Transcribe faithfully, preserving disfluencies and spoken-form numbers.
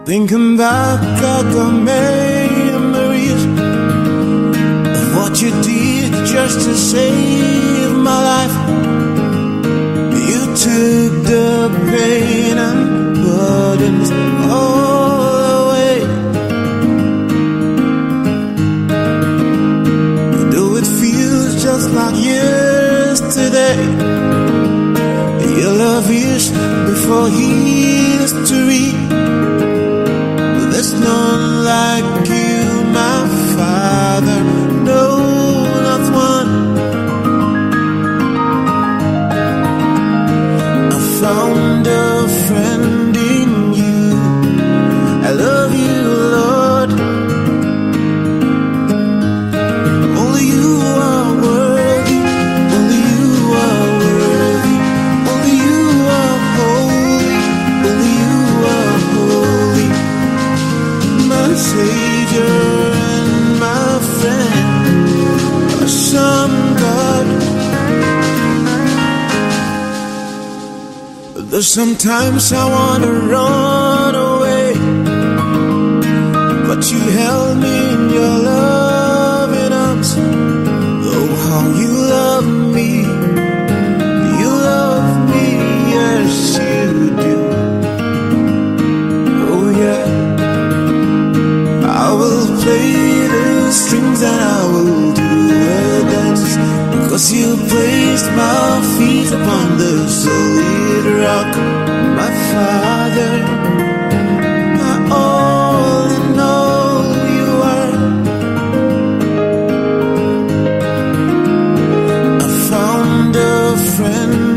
Thinking back at the memories of what you did just to save my life. You took the pain and burdens all away. Though it feels just like yesterday, your love is before history. There's none like you, my Father, no, not one. I found a friend in you. I love you, Lord. Only you are worthy, only you are worthy, only you are holy, only you are holy. My Savior and my friend, awesome God. But there's sometimes I wanna run away, but you held me in your loving arms. Oh, how you love me, you love me, yes you do. Oh yeah, I will play the strings and I will do a dance, because you placed my feet upon the solid rock. My Father, my all in all you are. I found a friend